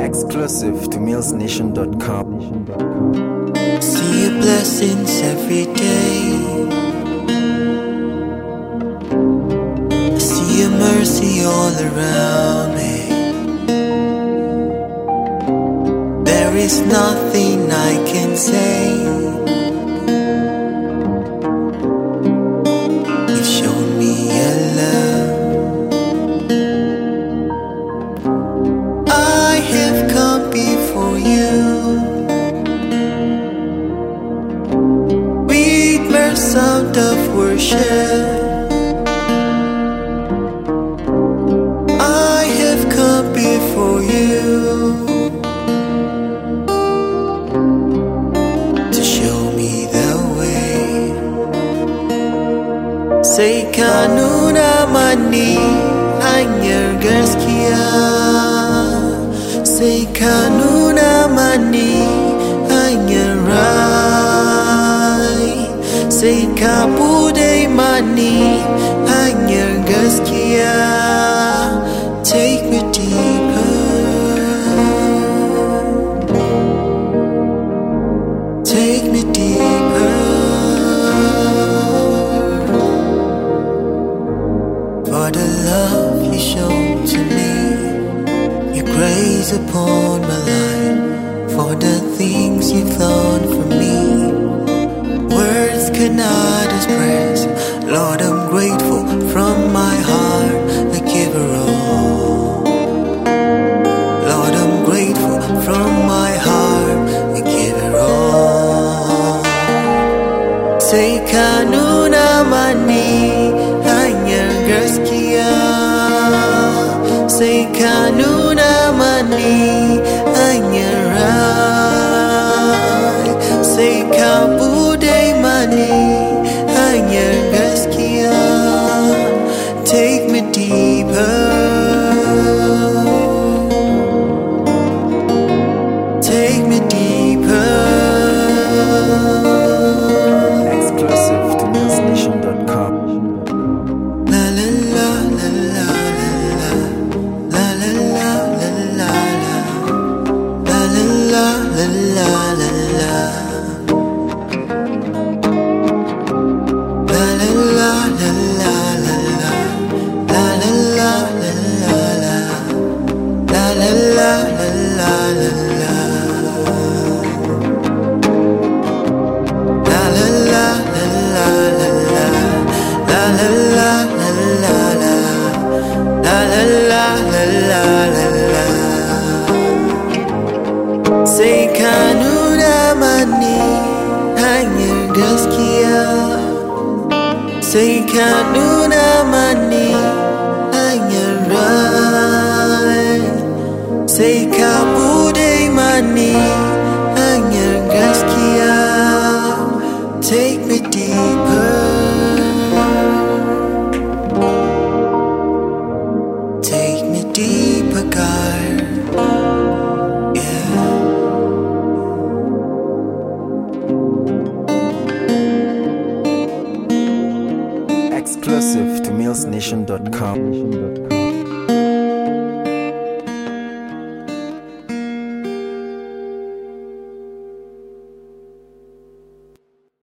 Exclusive to millsnation.com. See your blessings every day. I see your mercy all around me. There is nothing I can say. You've shown me your love. I have come before you with mere sound of worship. I have come before you to show me the way. Say kanuna mani hanyar gaskiya. Say kanuna mani hanyar rai. Sai ka bude mani hanyar gaskiya. Take me deeper. Take me deeper. For the love you show to me, your grace upon my life, for the things you've done for me, words cannot express. Lord, I'm grateful from my heart. I give her all. Lord, I'm grateful from my heart. I give her all. Say kanuna mani hanyar gaskiya. Say kanuna mani hanyar rai. Say ka bude mani hanyar gaskiya. Take me deeper. Take me deeper. Exclusive to millsnation.com. La la la la la la la la la la la la la la la la la la. La la la la la la la la la la la la la la la la la la. La la la la la la la la la la la la la la la la la. Say kanuna mani hanyar gaskiya. Say kanuna mani hanyar rai. Say ka bude mani hanyar gaskiya. Take me deeper. Take me deeper, God. Yeah. Exclusive to millsnation.com.